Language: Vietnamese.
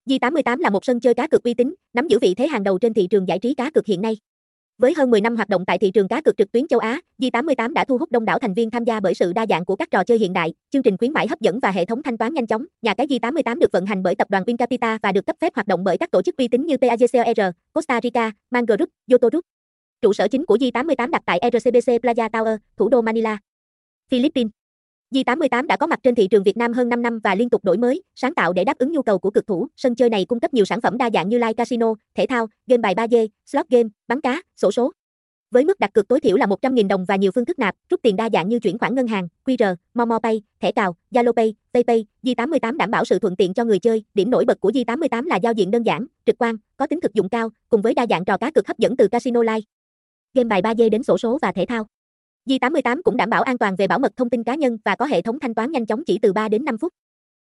G88 là một sân chơi cá cược uy tín, nắm giữ vị thế hàng đầu trên thị trường giải trí cá cược hiện nay. Với hơn 10 năm hoạt động tại thị trường cá cược trực tuyến châu Á, G88 đã thu hút đông đảo thành viên tham gia bởi sự đa dạng của các trò chơi hiện đại, chương trình khuyến mãi hấp dẫn và hệ thống thanh toán nhanh chóng. Nhà cái G88 được vận hành bởi tập đoàn Wincapita và được cấp phép hoạt động bởi các tổ chức uy tín như PAGCOR, Costa Rica, Man Group, Yoto Group. Trụ sở chính của G88 đặt tại RCBC Plaza Tower, thủ đô Manila, Philippines. G88 đã có mặt trên thị trường Việt Nam hơn 5 năm và liên tục đổi mới, sáng tạo để đáp ứng nhu cầu của cực thủ. Sân chơi này cung cấp nhiều sản phẩm đa dạng như live casino, thể thao, game bài 3D, slot game, bắn cá, xổ số. Với mức đặt cược tối thiểu là 100.000 đồng và nhiều phương thức nạp, rút tiền đa dạng như chuyển khoản ngân hàng, QR, Momo Pay, thẻ cào, Zalo Pay, PayPay, G88 đảm bảo sự thuận tiện cho người chơi. Điểm nổi bật của G88 là giao diện đơn giản, trực quan, có tính thực dụng cao, cùng với đa dạng trò cá cược hấp dẫn từ casino live, game bài 3D đến xổ số và thể thao. G88 cũng đảm bảo an toàn về bảo mật thông tin cá nhân và có hệ thống thanh toán nhanh chóng chỉ từ 3 đến 5 phút.